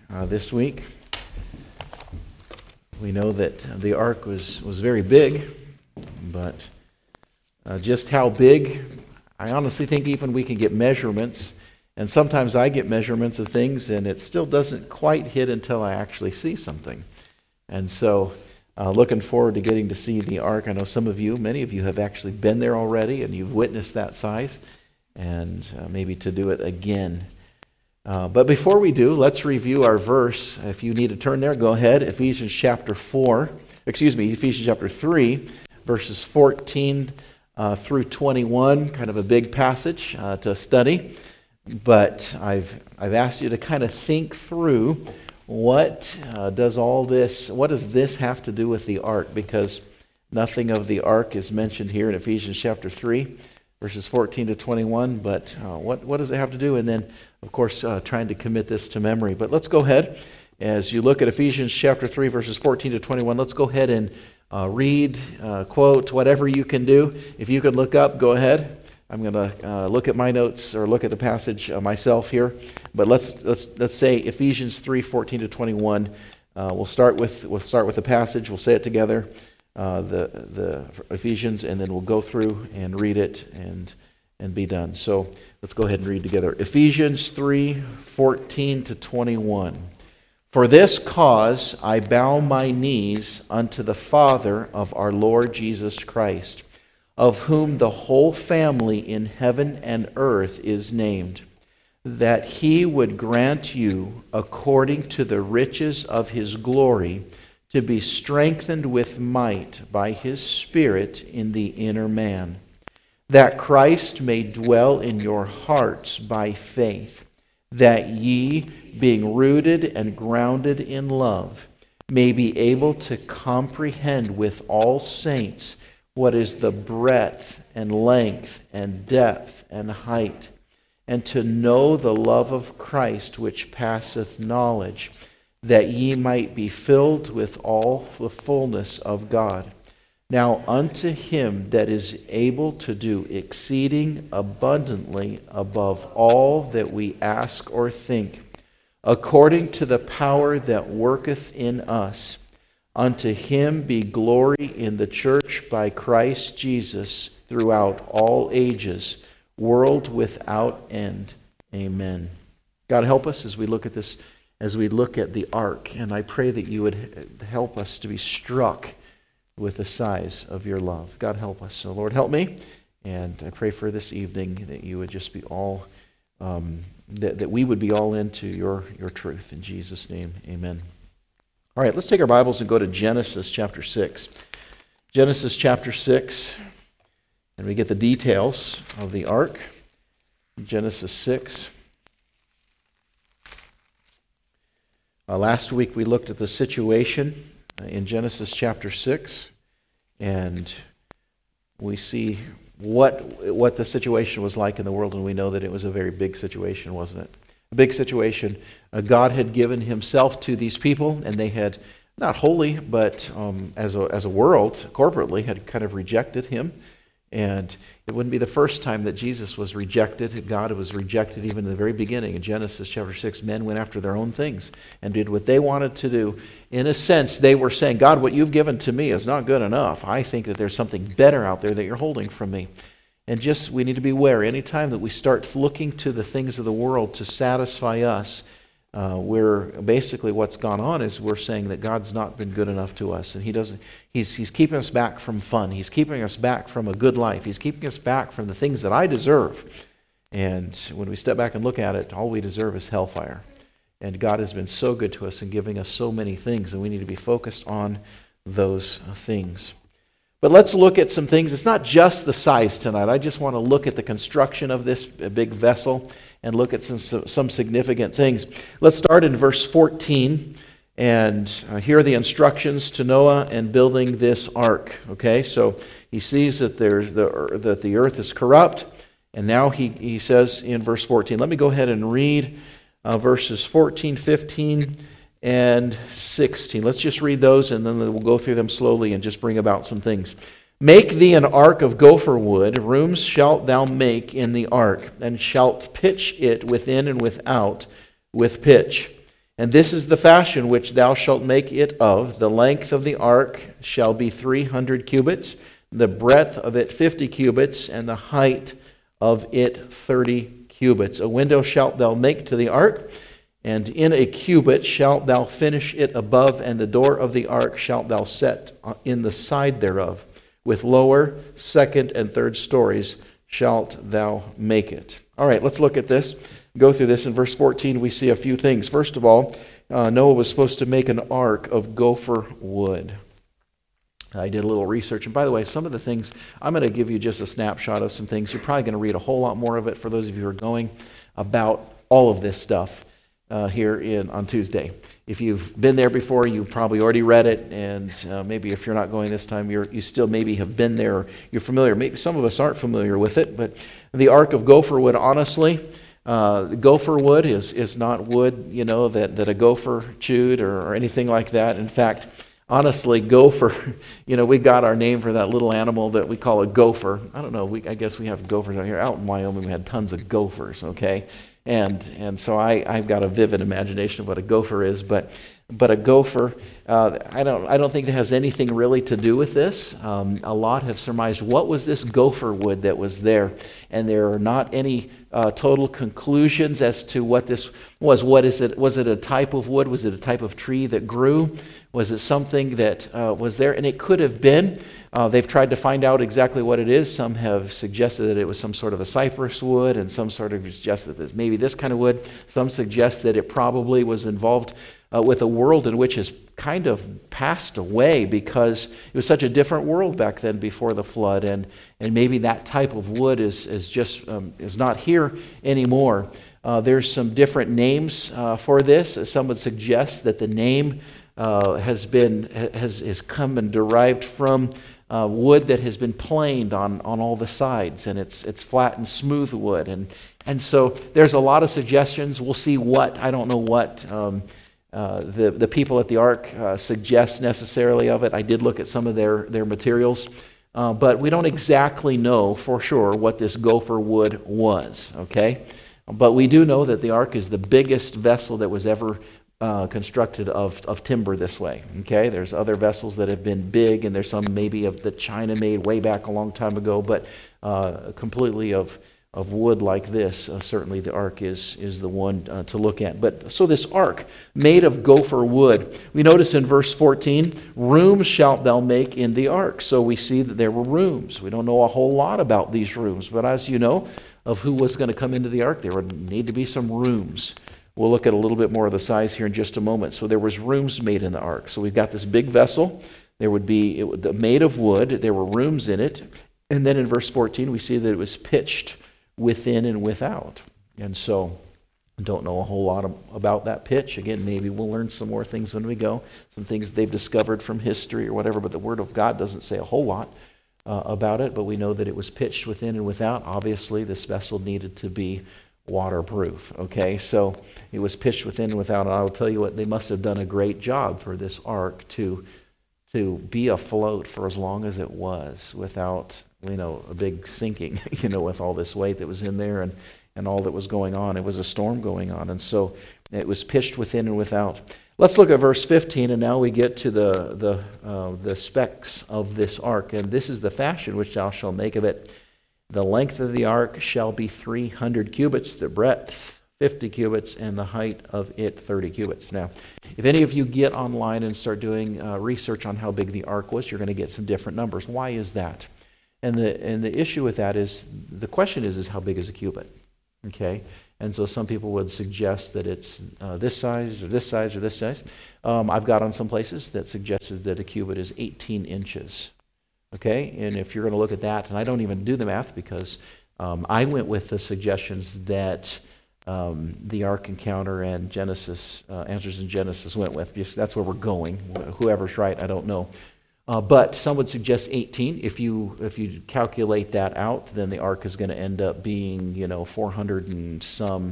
this week. We know that the ark was very big, but just how big, I honestly think even we can get measurements, and sometimes I get measurements of things and it still doesn't quite hit until I actually see something. And so looking forward to getting to see the ark. I know many of you have actually been there already and you've witnessed that size, and maybe to do it again. But before we do, let's review our verse. If you need to turn there, go ahead. Ephesians chapter 3, verses 14 through 21, kind of a big passage to study. But I've asked you to kind of think through what does this have to do with the ark? Because nothing of the ark is mentioned here in Ephesians chapter 3, verses 14 to 21. But what does it have to do? And then, of course, trying to commit this to memory. But let's go ahead. As you look at Ephesians chapter 3, verses 14 to 21, let's go ahead and read, quote, whatever you can do. If you could look up, go ahead. I'm going to look at my notes or look at the passage myself here. But let's say Ephesians 3, 14 to 21. We'll start with the passage. We'll say it together, the Ephesians, and then we'll go through and read it and be done. So let's go ahead and read together. Ephesians 3, 14 to 21. For this cause I bow my knees unto the Father of our Lord Jesus Christ, of whom the whole family in heaven and earth is named, that he would grant you, according to the riches of his glory, to be strengthened with might by his Spirit in the inner man, that Christ may dwell in your hearts by faith, that ye, being rooted and grounded in love, may be able to comprehend with all saints what is the breadth and length and depth and height, and to know the love of Christ which passeth knowledge, that ye might be filled with all the fullness of God. Now unto him that is able to do exceeding abundantly above all that we ask or think, according to the power that worketh in us, unto him be glory in the church by Christ Jesus throughout all ages, world without end. Amen. God, help us as we look at this, as we look at the ark, and I pray that you would help us to be struck with the size of your love. God, help us. So, Lord, help me, and I pray for this evening that you would just be all, that we would be all into your truth. In Jesus' name, amen. All right, let's take our Bibles and go to Genesis chapter 6. Genesis chapter 6, and we get the details of the ark. Genesis 6. Last week we looked at the situation in Genesis chapter 6, and we see what the situation was like in the world, and we know that it was a very big situation, wasn't it? A big situation. God had given himself to these people, and they had, not wholly, but as a world, corporately, had kind of rejected him. And it wouldn't be the first time that Jesus was rejected. God was rejected even in the very beginning. In Genesis chapter 6, men went after their own things and did what they wanted to do. In a sense, they were saying, God, what you've given to me is not good enough. I think that there's something better out there that you're holding from me. And we need to be aware. Anytime that we start looking to the things of the world to satisfy us, basically what's gone on is we're saying that God's not been good enough to us, and He's keeping us back from fun. He's keeping us back from a good life. He's keeping us back from the things that I deserve. And when we step back and look at it, all we deserve is hellfire. And God has been so good to us in giving us so many things, and we need to be focused on those things. But let's look at some things. It's not just the size tonight. I just want to look at the construction of this big vessel and look at some significant things. Let's start in verse 14, and here are the instructions to Noah in building this ark. Okay, so he sees that that the earth is corrupt, and now he says in verse 14. Let me go ahead and read verses 14, 15, and 16. Let's just read those, and then we'll go through them slowly and just bring about some things. Make thee an ark of gopher wood, rooms shalt thou make in the ark, and shalt pitch it within and without with pitch. And this is the fashion which thou shalt make it of. The length of the ark shall be 300 cubits, the breadth of it 50 cubits, and the height of it 30 cubits. A window shalt thou make to the ark, and in a cubit shalt thou finish it above, and the door of the ark shalt thou set in the side thereof. With lower, second, and third stories shalt thou make it. All right, let's look at this. Go through this. In verse 14, we see a few things. First of all, Noah was supposed to make an ark of gopher wood. I did a little research. And by the way, some of the things, I'm going to give you just a snapshot of some things. You're probably going to read a whole lot more of it for those of you who are going about all of this stuff here on Tuesday. If you've been there before, you've probably already read it, and maybe if you're not going this time, you still maybe have been there, or you're familiar. Maybe some of us aren't familiar with it, but the ark of gopher wood, honestly, gopher wood is not wood, that a gopher chewed or anything like that. In fact, honestly, gopher, we got our name for that little animal that we call a gopher. I don't know, I guess we have gophers out here. Out in Wyoming, we had tons of gophers, okay? And so I've got a vivid imagination of what a gopher is, but a gopher, I don't think it has anything really to do with this. A lot have surmised what was this gopher wood that was there, and there are not any total conclusions as to what this was. What is it? Was it a type of wood? Was it a type of tree that grew? Was it something that was there? And it could have been. They've tried to find out exactly what it is. Some have suggested that it was some sort of a cypress wood, and some sort of suggested that maybe this kind of wood. Some suggest that it probably was involved with a world in which has kind of passed away because it was such a different world back then before the flood, and maybe that type of wood is not here anymore. There's some different names for this. Some would suggest that the name has come and derived from wood that has been planed on all the sides, and it's flat and smooth wood, and so there's a lot of suggestions. We'll see I don't know what the people at the ark suggest necessarily of it. I did look at some of their materials, but we don't exactly know for sure what this gopher wood was, okay? But we do know that the ark is the biggest vessel that was ever constructed of timber this way, okay? There's other vessels that have been big, and there's some maybe that China made way back a long time ago, but completely of wood like this. Certainly the ark is the one to look at. But so this ark made of gopher wood, we notice in verse 14, rooms shalt thou make in the ark. So we see that there were rooms. We don't know a whole lot about these rooms, but as you know, of who was going to come into the ark, there would need to be some rooms. We'll look at a little bit more of the size here in just a moment. So there was rooms made in the ark. So we've got this big vessel. There would be made of wood. There were rooms in it. And then in verse 14, we see that it was pitched within and without. And so I don't know a whole lot about that pitch. Again, maybe we'll learn some more things when we go, some things they've discovered from history or whatever, but the Word of God doesn't say a whole lot about it, but we know that it was pitched within and without. Obviously, this vessel needed to be waterproof, okay? So it was pitched within and without, and I will tell you what, they must have done a great job for this ark to be afloat for as long as it was without a big sinking, with all this weight that was in there and all that was going on. It was a storm going on, and so it was pitched within and without. Let's look at verse 15, and now we get to the specs of this ark, and this is the fashion which thou shalt make of it. The length of the ark shall be 300 cubits, the breadth 50 cubits, and the height of it 30 cubits. Now, if any of you get online and start doing research on how big the ark was, you're going to get some different numbers. Why is that? And the issue with that is, the question is how big is a cubit? Okay? And so some people would suggest that it's this size or this size or this size. I've got on some places that suggested that a cubit is 18 inches. Okay? And if you're going to look at that, and I don't even do the math because I went with the suggestions that the Ark Encounter and Genesis, Answers in Genesis went with. That's where we're going. Whoever's right, I don't know. But some would suggest 18. If you calculate that out, then the ark is going to end up being 400 and some,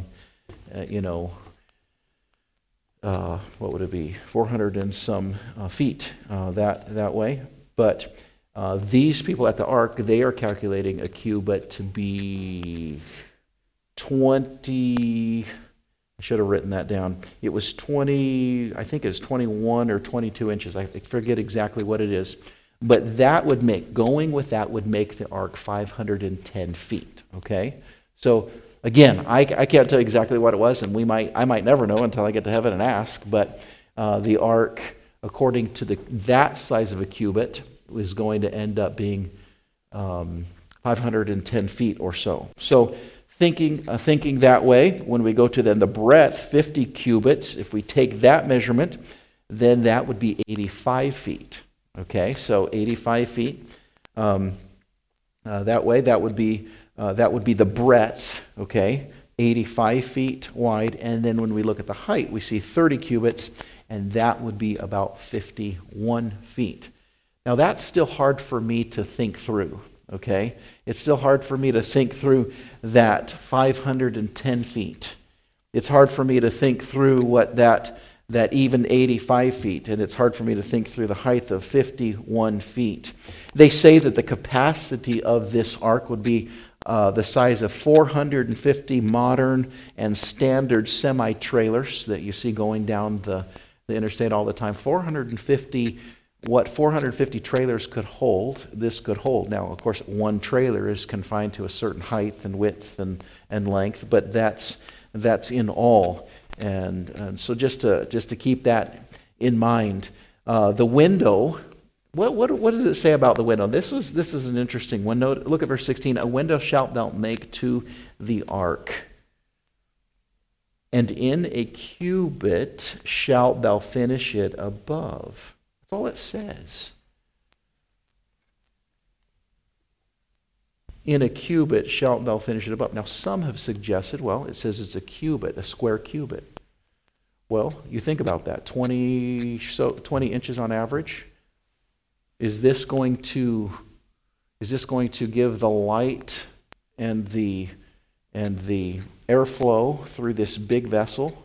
what would it be? 400 and some feet that way. But these people at the ark, they are calculating a cubit to be 20 I should have written that down. It was 20, I think it's 21 or 22 inches. I forget exactly what it is. But that would make, going with that would make the ark 510 feet, okay? So, again, I can't tell you exactly what it was, and I might never know until I get to heaven and ask, but the ark, according to that size of a cubit, is going to end up being 510 feet or so. So, thinking that way, when we go to then the breadth, 50 cubits, if we take that measurement, then that would be 85 feet. Okay, so 85 feet. That way, that would be the breadth. Okay, 85 feet wide, and then when we look at the height, we see 30 cubits, and that would be about 51 feet. Now, that's still hard for me to think through. Okay, it's still hard for me to think through that 510 feet. It's hard for me to think through what that even 85 feet, and it's hard for me to think through the height of 51 feet. They say that the capacity of this ark would be the size of 450 modern and standard semi-trailers that you see going down the interstate all the time. 450 trailers could hold, this could hold. Now, of course, one trailer is confined to a certain height and width and length, but that's in all. And so just to keep that in mind, the window. What does it say about the window? This is an interesting window. Look at verse 16. A window shalt thou make to the ark, and in a cubit shalt thou finish it above. That's all it says. In a cubit shalt thou finish it above. Now, some have suggested, well, it says it's a cubit, a square cubit. Well, you think about that, 20 inches on average. Is this going to give the light and the airflow through this big vessel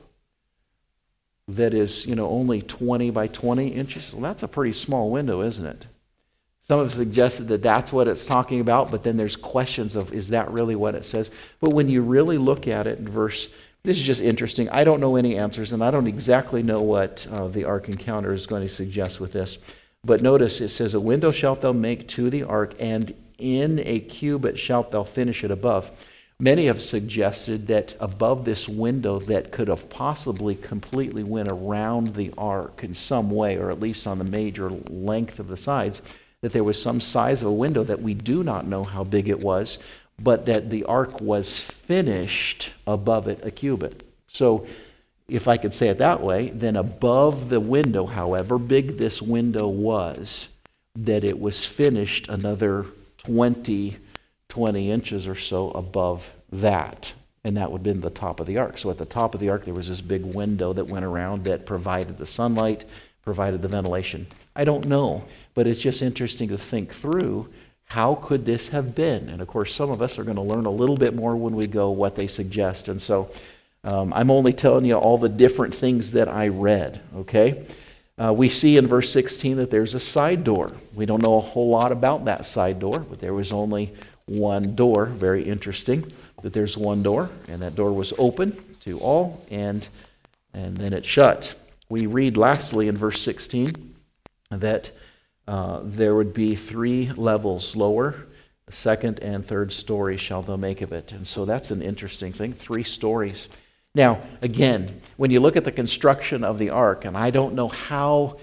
that is, only 20 by 20 inches? Well, that's a pretty small window, isn't it? Some have suggested that that's what it's talking about, but then there's questions of, is that really what it says? But when you really look at it in verse, this is just interesting. I don't know any answers, and I don't exactly know what the Ark Encounter is going to suggest with this. But notice it says, a window shalt thou make to the ark, and in a cubit shalt thou finish it above. Many have suggested that above this window that could have possibly completely went around the ark in some way, or at least on the major length of the sides, that there was some size of a window that we do not know how big it was, but that the ark was finished above it a cubit. So if I could say it that way, then above the window, however big this window was, that it was finished another 20 inches or so above that. And that would have been the top of the ark. So at the top of the ark, there was this big window that went around that provided the sunlight, provided the ventilation. I don't know, but it's just interesting to think through, how could this have been? And of course, some of us are going to learn a little bit more when we go what they suggest. And so I'm only telling you all the different things that I read, okay? We see in verse 16 that there's a side door. We don't know a whole lot about that side door, but there was only one door. Very interesting that there's one door, and that door was open to all, and then it shut. We read lastly in verse 16 that there would be 3 levels lower. The second and third story shall thou make of it. And so that's an interesting thing, 3 stories. Now, again, when you look at the construction of the ark, and I don't know how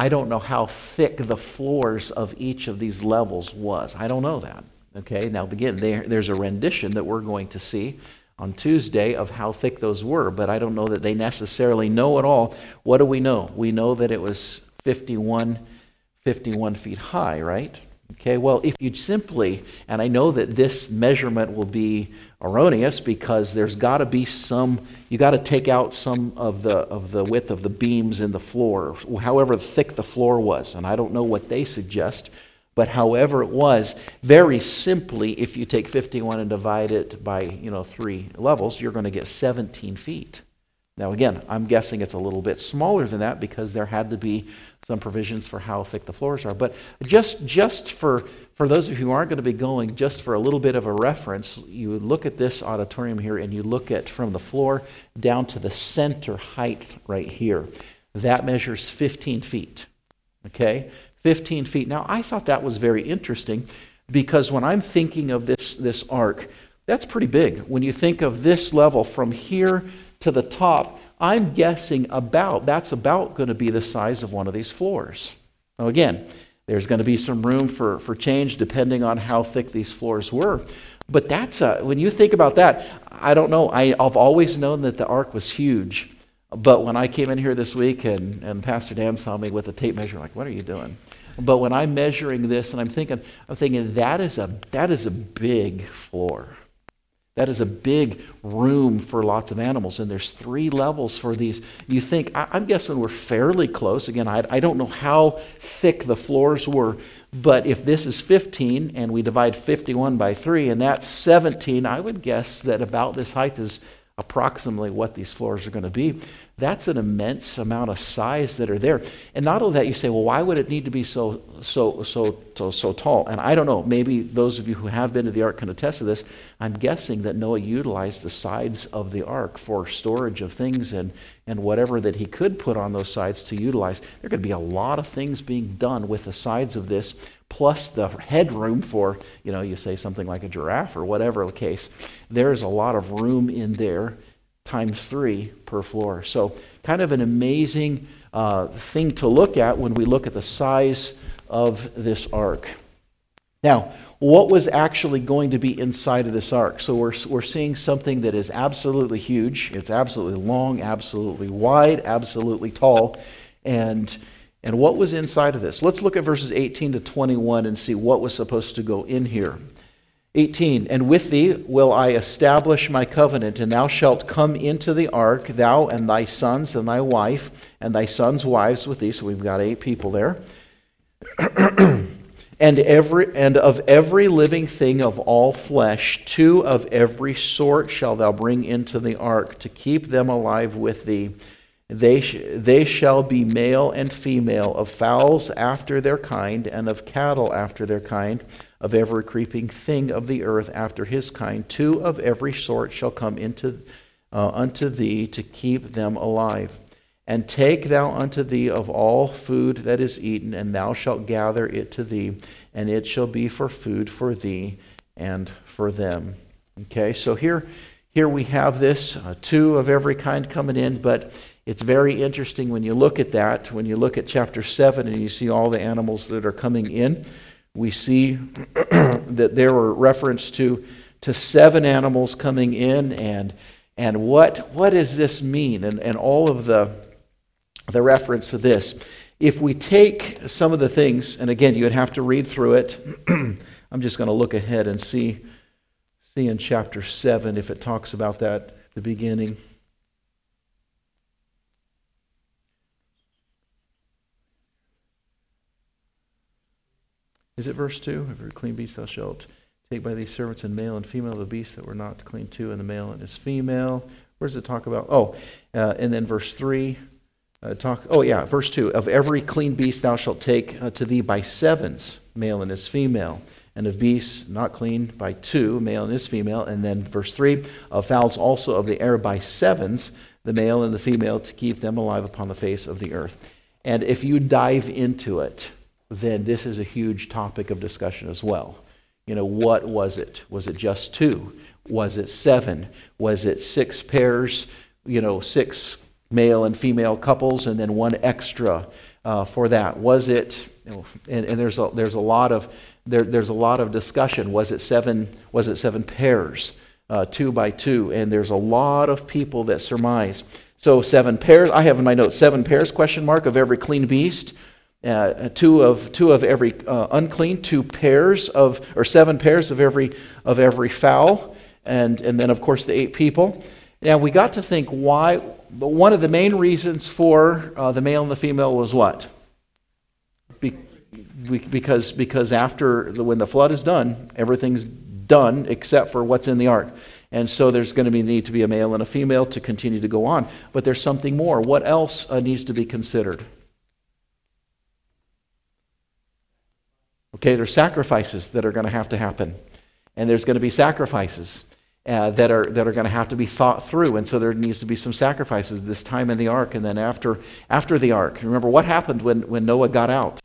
thick the floors of each of these levels was. I don't know that. Okay, now again, there's a rendition that we're going to see on Tuesday of how thick those were, but I don't know that they necessarily know at all. What do we know? We know that it was 51 feet high, right? Okay, well, if you simply, and I know that this measurement will be erroneous because there's got to be you got to take out some of the width of the beams in the floor, however thick the floor was, and I don't know what they suggest, but however it was, very simply, if you take 51 and divide it by 3 levels, you're going to get 17 feet. Now again, I'm guessing it's a little bit smaller than that because there had to be some provisions for how thick the floors are. But just for those of you who aren't going to be going, just for a little bit of a reference, you would look at this auditorium here and you look at from the floor down to the center height right here. That measures 15 feet. Okay? 15 feet. Now, I thought that was very interesting because when I'm thinking of this ark, that's pretty big. When you think of this level from here to the top, I'm guessing that's about going to be the size of one of these floors. Now again, there's going to be some room for change depending on how thick these floors were. But when you think about that, I don't know. I've always known that the ark was huge. But when I came in here this week and Pastor Dan saw me with a tape measure, like, what are you doing? But when I'm measuring this and I'm thinking that is a big floor. That is a big room for lots of animals, and there's 3 levels for these. You think, I'm guessing we're fairly close. Again, I don't know how thick the floors were, but if this is 15 and we divide 51 by 3, and that's 17, I would guess that about this height is approximately what these floors are going to be. That's an immense amount of size that are there. And not only that, you say, well, why would it need to be so tall? And I don't know, maybe those of you who have been to the ark can attest to this. I'm guessing that Noah utilized the sides of the ark for storage of things and whatever that he could put on those sides to utilize. There are going to be a lot of things being done with the sides of this, plus the headroom for, you say something like a giraffe or whatever the case. There's a lot of room in there, times 3 per floor. So kind of an amazing thing to look at when we look at the size of this ark. Now, what was actually going to be inside of this ark? So we're seeing something that is absolutely huge. It's absolutely long, absolutely wide, absolutely tall. And what was inside of this? Let's look at verses 18 to 21 and see what was supposed to go in here. 18, and with thee will I establish my covenant, and thou shalt come into the ark, thou and thy sons and thy wife, and thy sons' wives with thee. So we've got 8 people there. and of every living thing of all flesh, 2 of every sort shalt thou bring into the ark, to keep them alive with thee. They shall be male and female, of fowls after their kind, and of cattle after their kind, of every creeping thing of the earth after his kind. 2 of every sort shall come unto thee, to keep them alive. And take thou unto thee of all food that is eaten, and thou shalt gather it to thee, and it shall be for food for thee and for them. Okay, so here we have this, 2 of every kind coming in, but it's very interesting when you look at that, when you look at chapter 7 and you see all the animals that are coming in. We see that there were reference to 7 animals coming in, and what does this mean? And all of the reference to this. If we take some of the things, and again, you would have to read through it. I'm just going to look ahead and see in chapter 7 if it talks about that at the beginning. Is it verse 2? Every clean beast thou shalt take by these servants, and male and female of the beasts that were not clean too, and the male and his female. Where does it talk about? And then verse 3. Verse 2. Of every clean beast thou shalt take to thee by 7s, male and his female. And of beasts not clean by 2, male and his female. And then verse 3. Of fowls also of the air by 7s, the male and the female, to keep them alive upon the face of the earth. And if you dive into it, then this is a huge topic of discussion as well. What was it? Was it just 2? Was it 7? Was it 6 pairs, 6 male and female couples, and then 1 extra for that? Was it, and there's a lot of discussion. Was it 7 pairs, 2 by 2? And there's a lot of people that surmise. So 7 pairs, I have in my notes, 7 pairs, of every clean beast. 2 of every unclean, 2 pairs of, or 7 pairs of every fowl, and then of course the 8 people. Now we got to think why. One of the main reasons for the male and the female was what? Because after when the flood is done, everything's done except for what's in the ark. And so there's going to need to be a male and a female to continue to go on. But there's something more. What else needs to be considered? Okay, there's sacrifices that are going to have to happen. And there's going to be sacrifices that are going to have to be thought through. And so there needs to be some sacrifices this time in the ark and then after the ark. Remember, what happened when Noah got out?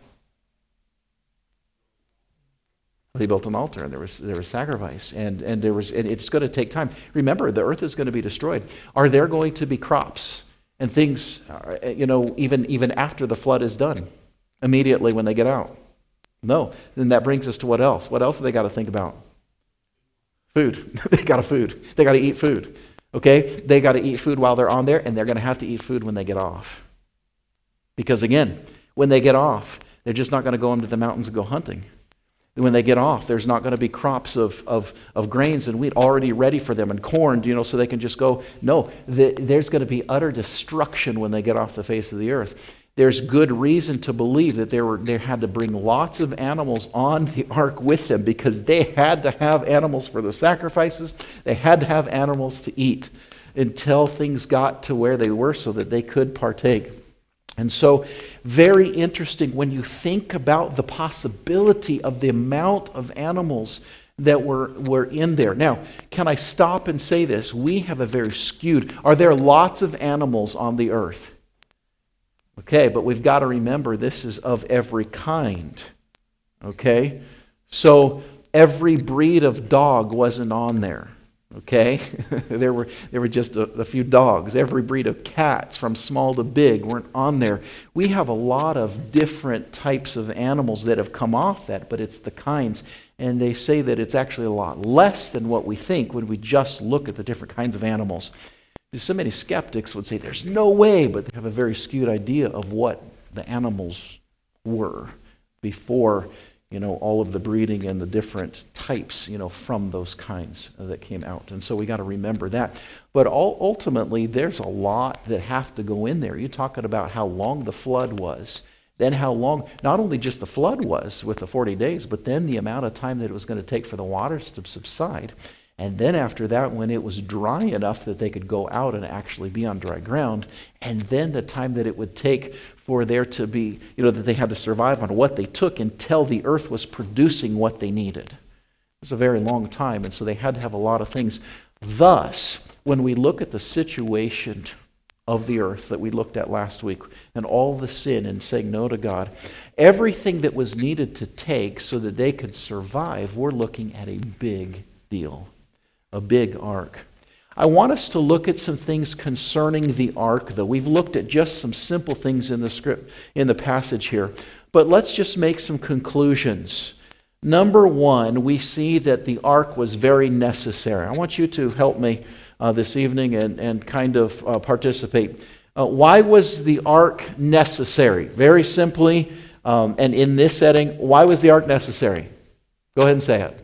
They built an altar, and there was sacrifice, and it's going to take time. Remember, the earth is going to be destroyed. Are there going to be crops and things, even after the flood is done, immediately when they get out? No. Then that brings us to what else? What else do they got to think about? Food. They got to eat food. Okay? They got to eat food while they're on there, and they're going to have to eat food when they get off. Because again, when they get off, they're just not going to go into the mountains and go hunting. When they get off, there's not going to be crops of grains and wheat already ready for them and corn, so they can just go. No, there's going to be utter destruction when they get off the face of the earth. There's good reason to believe that they had to bring lots of animals on the ark with them because they had to have animals for the sacrifices. They had to have animals to eat until things got to where they were so that they could partake. And so, very interesting when you think about the possibility of the amount of animals that were in there. Now, can I stop and say this? We have a very skewed... Are there lots of animals on the earth? Okay, but we've got to remember this is of every kind. Okay? So, every breed of dog wasn't on there. Okay? there were just a few dogs. Every breed of cats, from small to big, weren't on there. We have a lot of different types of animals that have come off that, but it's the kinds. And they say that it's actually a lot less than what we think when we just look at the different kinds of animals. So many skeptics would say there's no way, but they have a very skewed idea of what the animals were before all of the breeding and the different types, from those kinds that came out. And so we got to remember that. But ultimately, there's a lot that have to go in there. You're talking about how long the flood was, then how long, not only just the flood was with the 40 days, but then the amount of time that it was going to take for the waters to subside. And then after that, when it was dry enough that they could go out and actually be on dry ground, and then the time that it would take for there to be, that they had to survive on what they took until the earth was producing what they needed. It's a very long time, and so they had to have a lot of things. Thus, when we look at the situation of the earth that we looked at last week, and all the sin and saying no to God, everything that was needed to take so that they could survive, we're looking at a big deal. A big ark. I want us to look at some things concerning the ark, though. We've looked at just some simple things in the script, in the passage here. But let's just make some conclusions. Number one, we see that the ark was very necessary. I want you to help me this evening and kind of participate. Why was the ark necessary? Very simply, and in this setting, why was the ark necessary? Go ahead and say it.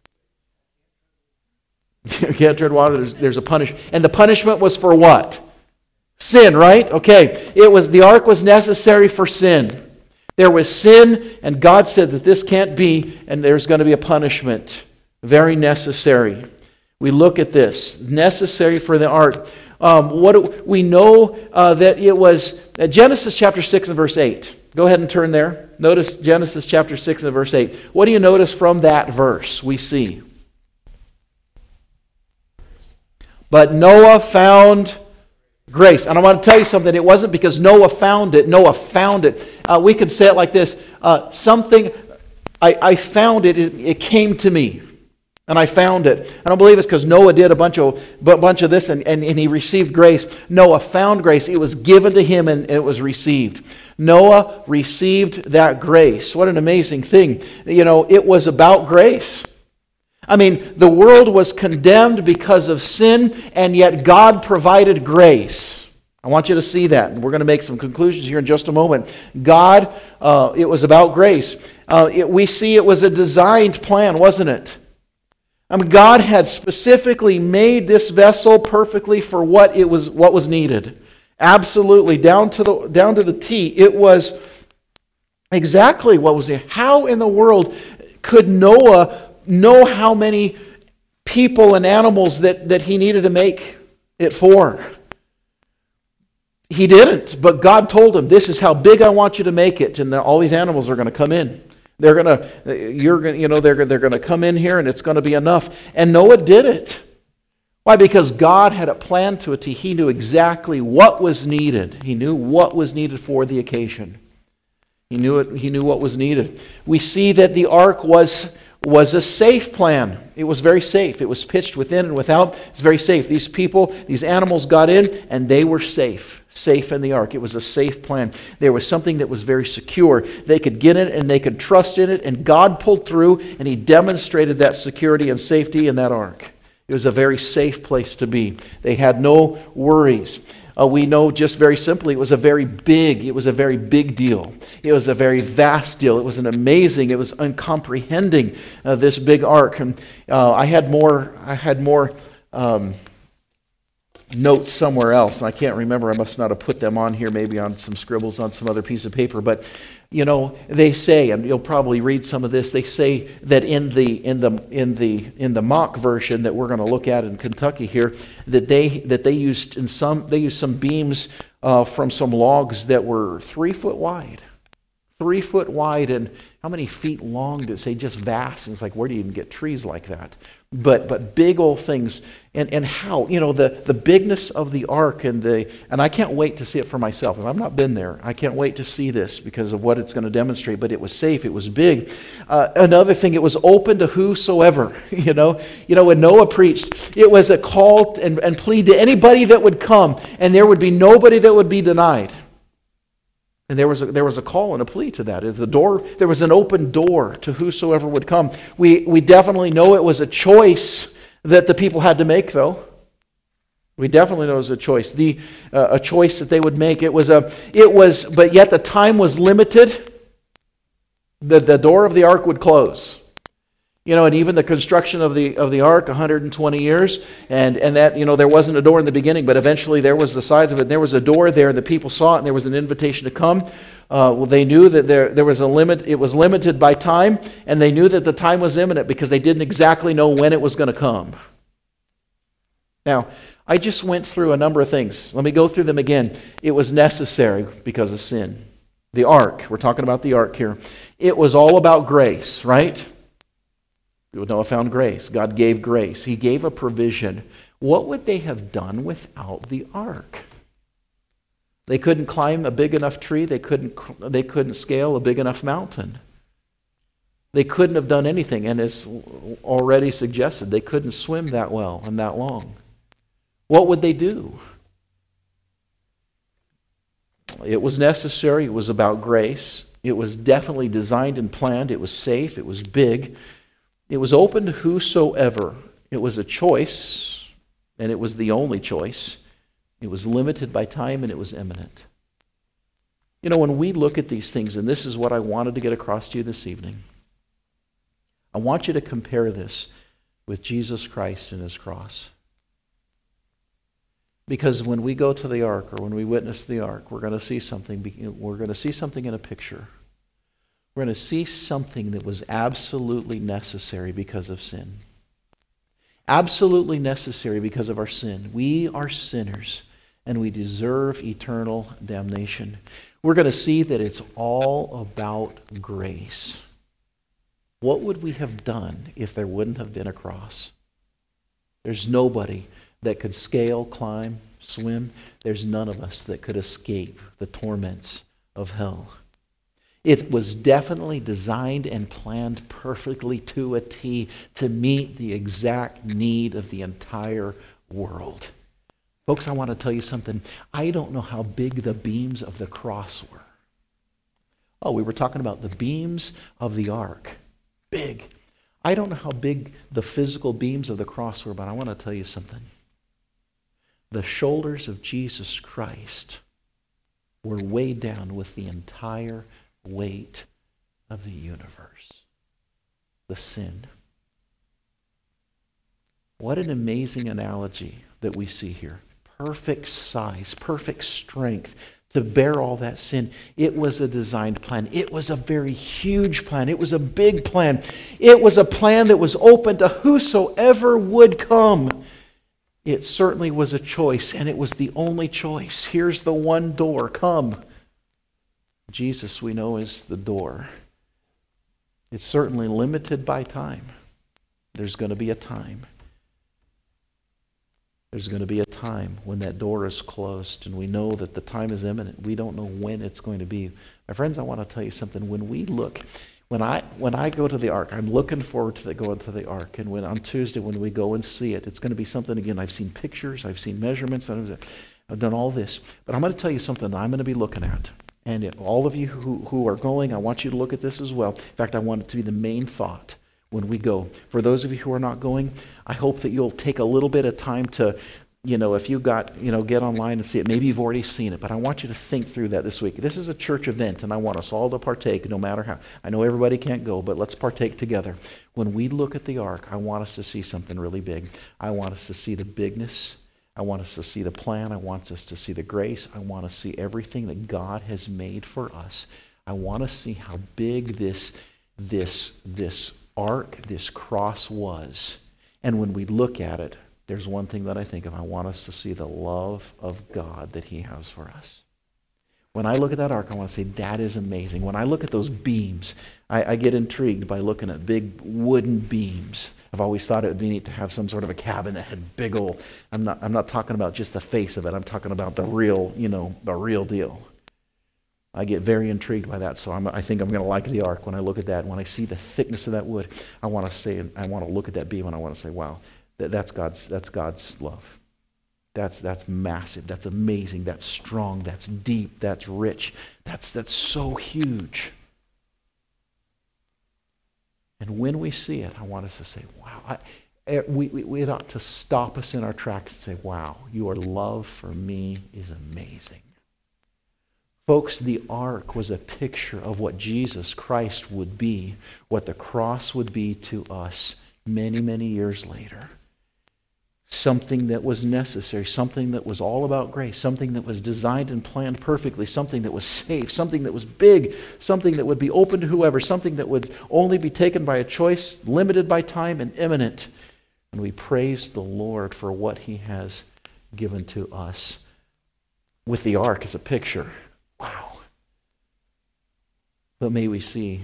You can't tread water, there's a punishment. And the punishment was for what? Sin, right? Okay. The ark was necessary for sin. There was sin, and God said that this can't be, and there's going to be a punishment. Very necessary. We look at this. Necessary for the ark. We know that it was Genesis chapter 6 and verse 8. Go ahead and turn there. Notice Genesis chapter 6 and verse 8. What do you notice from that verse we see? But Noah found grace. And I want to tell you something. It wasn't because Noah found it. Noah found it. We could say it like this. I found it. It came to me. And I found it. I don't believe it's because Noah did a bunch of this and he received grace. Noah found grace. It was given to him and it was received. Noah received that grace. What an amazing thing. It was about grace. I mean, the world was condemned because of sin, and yet God provided grace. I want you to see that. And we're going to make some conclusions here in just a moment. God, it was about grace. We see it was a designed plan, wasn't it? I mean, God had specifically made this vessel perfectly for what was needed. Absolutely, down to the T. It was exactly what was there. How in the world could Noah know how many people and animals that he needed to make it for. He didn't, but God told him, this is how big I want you to make it, and all these animals are going to come in. They're going to come in here, and it's going to be enough. And Noah did it. Why? Because God had it planned to a T. He knew exactly what was needed. He knew what was needed for the occasion. He knew it. He knew what was needed. We see that the ark was a safe plan. It was very safe. It was pitched within and without. It's very safe. These people, these animals got in, and they were safe in the ark. It was a safe plan. There was something that was very secure. They could get in it, and they could trust in it, and God pulled through, and He demonstrated that security and safety in that ark. It was a very safe place to be. They had no worries. We know just very simply it was a very big deal. It was a very vast deal. It was it was uncomprehending, this big ark. And I had more notes somewhere else, and I can't remember. I must not have put them on here, maybe on some scribbles on some other piece of paper. But they say, and you'll probably read some of this. They say that in the mock version that we're going to look at in Kentucky here, that they used some beams from some logs that were 3 foot wide. 3 foot wide, and how many feet long did it say? Just vast. And it's like, where do you even get trees like that? But big old things, and how the bigness of the ark, and I can't wait to see it for myself. And I've not been there. I can't wait to see this because of what it's going to demonstrate. But it was safe. It was big. Another thing, it was open to whosoever. When Noah preached, it was a call and plea to anybody that would come, and there would be nobody that would be denied. And there was a call and a plea to that. There was an open door to whosoever would come. We definitely know it was a choice that the people had to make, though. We definitely know it was a choice. A choice that they would make. But yet the time was limited. The door of the ark would close. And even the construction of the ark, 120 years, and that, there wasn't a door in the beginning, but eventually there was the size of it, and there was a door there, and the people saw it, and there was an invitation to come. They knew that there was a limit. It was limited by time, and they knew that the time was imminent because they didn't exactly know when it was going to come. Now, I just went through a number of things. Let me go through them again. It was necessary because of sin. The ark, we're talking about the ark here. It was all about grace, right? Noah found grace. God gave grace. He gave a provision. What would they have done without the ark? They couldn't climb a big enough tree. They couldn't scale a big enough mountain. They couldn't have done anything. And as already suggested, they couldn't swim that well and that long. What would they do? It was necessary. It was about grace. It was definitely designed and planned. It was safe. It was big. It was open to whosoever. It was a choice, and it was the only choice. It was limited by time, and it was imminent. When we look at these things, and this is what I wanted to get across to you this evening, I want you to compare this with Jesus Christ and His cross. Because when we go to the ark, or when we witness the ark, we're going to see something. We're going to see something in a picture. We're going to see something that was absolutely necessary because of sin. Absolutely necessary because of our sin. We are sinners, and we deserve eternal damnation. We're going to see that it's all about grace. What would we have done if there wouldn't have been a cross? There's nobody that could scale, climb, swim. There's none of us that could escape the torments of hell. It was definitely designed and planned perfectly to a T to meet the exact need of the entire world. Folks, I want to tell you something. I don't know how big the beams of the cross were. Oh, we were talking about the beams of the ark. Big. I don't know how big the physical beams of the cross were, but I want to tell you something. The shoulders of Jesus Christ were weighed down with the entire weight of the universe. The sin. What an amazing analogy that we see here. Perfect size, perfect strength, to bear all that sin. It was a designed plan. It was a very huge plan. It was a big plan. It was a plan that was open to whosoever would come. It certainly was a choice, and it was the only choice. Here's the one door. Come. Jesus, we know, is the door. It's certainly limited by time. There's going to be a time. There's going to be a time when that door is closed, and we know that the time is imminent. We don't know when it's going to be. My friends, I want to tell you something. When I go to the ark, I'm looking forward to going to the ark. And on Tuesday, when we go and see it, it's going to be something, again, I've seen pictures, I've seen measurements, I've done all this. But I'm going to tell you something that I'm going to be looking at. And if all of you who are going, I want you to look at this as well. In fact, I want it to be the main thought when we go. For those of you who are not going, I hope that you'll take a little bit of time to, if you get online and see it. Maybe you've already seen it, but I want you to think through that this week. This is a church event, and I want us all to partake, no matter how. I know everybody can't go, but let's partake together. When we look at the ark, I want us to see something really big. I want us to see the bigness. I want us to see the plan. I want us to see the grace. I want to see everything that God has made for us. I want to see how big this ark, this cross was. And when we look at it, there's one thing that I think of. I want us to see the love of God that he has for us. When I look at that ark, I want to say, that is amazing. When I look at those beams, I get intrigued by looking at big wooden beams. I've always thought it would be neat to have some sort of a cabin that had big old, I'm not talking about just the face of it. I'm talking about the real deal. I get very intrigued by that, so I think I'm going to like the ark when I look at that. When I see the thickness of that wood, I want to look at that beam and I want to say, wow, that's God's love. That's massive. That's amazing. That's strong. That's deep. That's rich. That's so huge. And when we see it, I want us to say, wow. It ought to stop us in our tracks and say, wow, your love for me is amazing. Folks, the ark was a picture of what Jesus Christ would be, what the cross would be to us many, many years later. Something that was necessary, something that was all about grace, something that was designed and planned perfectly, something that was safe, something that was big, something that would be open to whoever, something that would only be taken by a choice, limited by time and imminent. And we praise the Lord for what he has given to us with the ark as a picture. Wow. But may we see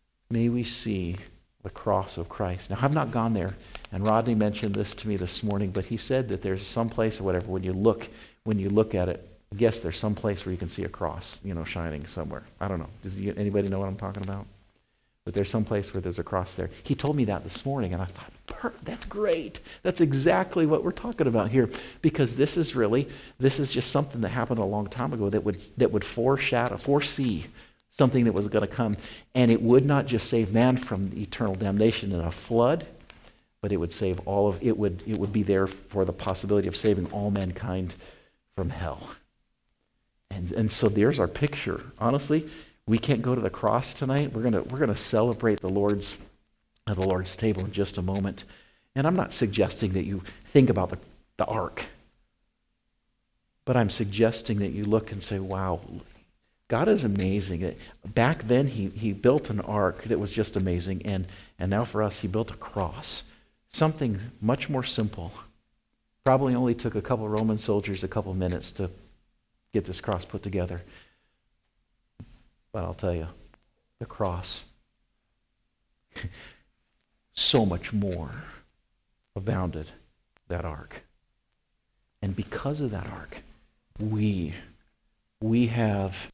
the cross of Christ. Now, I've not gone there, and Rodney mentioned this to me this morning, but he said that there's some place or whatever, when you look at it, I guess there's some place where you can see a cross, shining somewhere. I don't know. Does anybody know what I'm talking about? But there's some place where there's a cross there. He told me that this morning, and I thought, that's great. That's exactly what we're talking about here, because this is just something that happened a long time ago that would foresee something that was going to come. And it would not just save man from eternal damnation in a flood, but it would save it would be there for the possibility of saving all mankind from hell. And so there's our picture. Honestly, we can't go to the cross tonight. We're gonna celebrate the Lord's table in just a moment. And I'm not suggesting that you think about the ark, but I'm suggesting that you look and say, wow, God is amazing. Back then, he built an ark that was just amazing, and now for us, he built a cross. Something much more simple. Probably only took a couple Roman soldiers a couple minutes to get this cross put together. But I'll tell you, the cross, so much more abounded that ark. And because of that ark, we have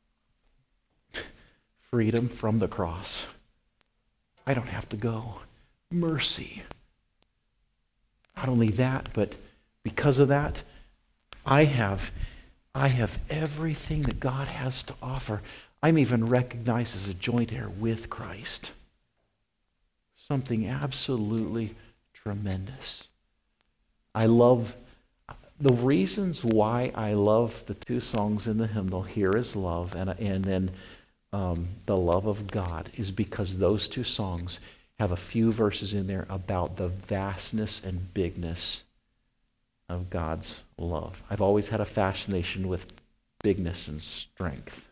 freedom from the cross. I don't have to go. Mercy. Not only that, but because of that, I have everything that God has to offer. I'm even recognized as a joint heir with Christ. Something absolutely tremendous. I love the reasons why I love the two songs in the hymnal, Here is Love, and then The Love of God, is because those two songs have a few verses in there about the vastness and bigness of God's love. I've always had a fascination with bigness and strength.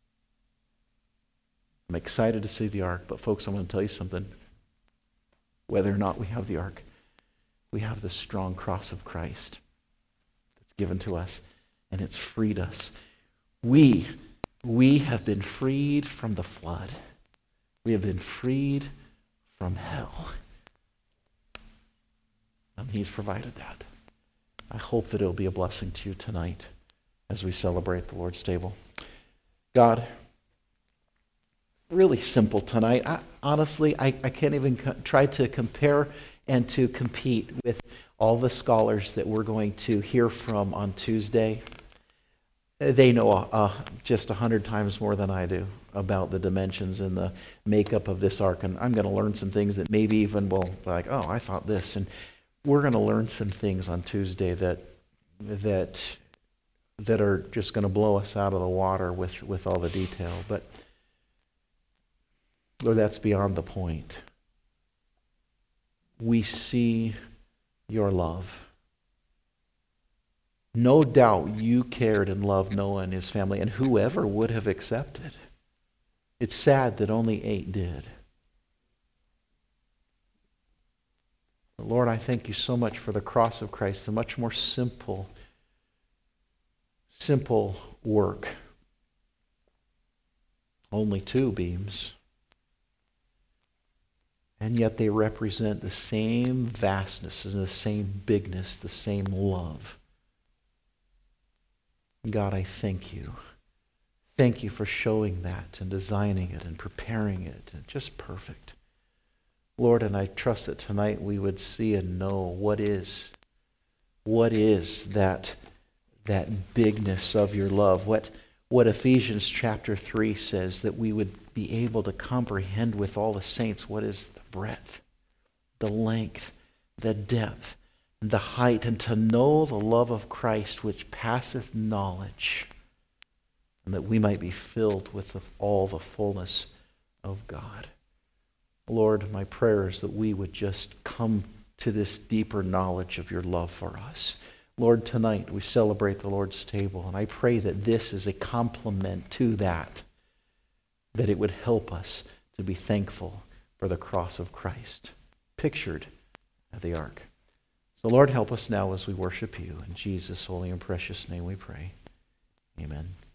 I'm excited to see the ark, but folks, I'm going to tell you something. Whether or not we have the ark, we have the strong cross of Christ that's given to us, and it's freed us. We have been freed from the flood. We have been freed from hell. And He's provided that. I hope that it'll be a blessing to you tonight as we celebrate the Lord's table. God, really simple tonight. Honestly, I can't even try to compare and to compete with all the scholars that we're going to hear from on Tuesday. They know just 100 times more than I do about the dimensions and the makeup of this ark. And I'm going to learn some things that maybe even will be like, oh, I thought this. And we're going to learn some things on Tuesday that are just going to blow us out of the water with all the detail. But Lord, that's beyond the point. We see your love. No doubt you cared and loved Noah and his family, and whoever would have accepted. It's sad that only 8 did. But Lord, I thank you so much for the cross of Christ, the much more simple work. Only 2 beams. And yet they represent the same vastness and the same bigness, the same love. God, I thank you. Thank you for showing that and designing it and preparing it. And just perfect. Lord, and I trust that tonight we would see and know what is that bigness of your love. What Ephesians chapter 3 says, that we would be able to comprehend with all the saints what is the breadth, the length, the depth, the height, and to know the love of Christ which passeth knowledge, and that we might be filled with all the fullness of God. Lord, my prayer is that we would just come to this deeper knowledge of your love for us. Lord, tonight we celebrate the Lord's table, and I pray that this is a complement to that it would help us to be thankful for the cross of Christ, pictured at the ark. So Lord, help us now as we worship you. In Jesus' holy and precious name we pray. Amen.